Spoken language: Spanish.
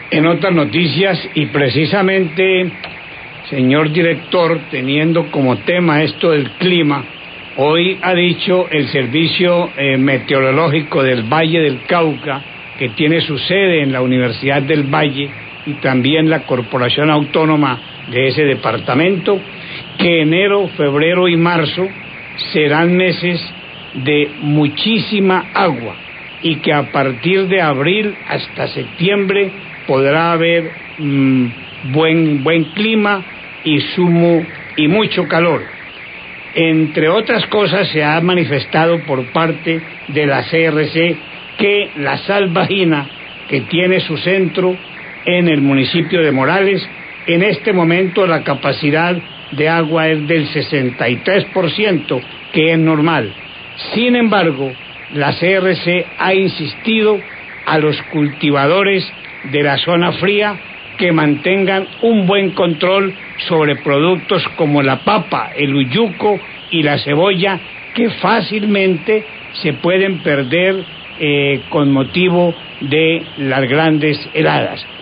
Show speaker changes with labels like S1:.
S1: En otras noticias, y precisamente, señor director, teniendo como tema esto del clima, hoy ha dicho el Servicio Meteorológico del Valle del Cauca, que tiene su sede en la Universidad del Valle y también la Corporación Autónoma de ese departamento, que enero, febrero y marzo serán meses de muchísima agua y que a partir de abril hasta septiembre podrá haber buen clima y mucho calor. Entre otras cosas, se ha manifestado por parte de la CRC que la Salvajina, que tiene su centro en el municipio de Morales, en este momento la capacidad de agua es del 63%, que es normal. Sin embargo, la CRC ha insistido a los cultivadores de la zona fría que mantengan un buen control sobre productos como la papa, el uyuco y la cebolla, que fácilmente se pueden perder con motivo de las grandes heladas.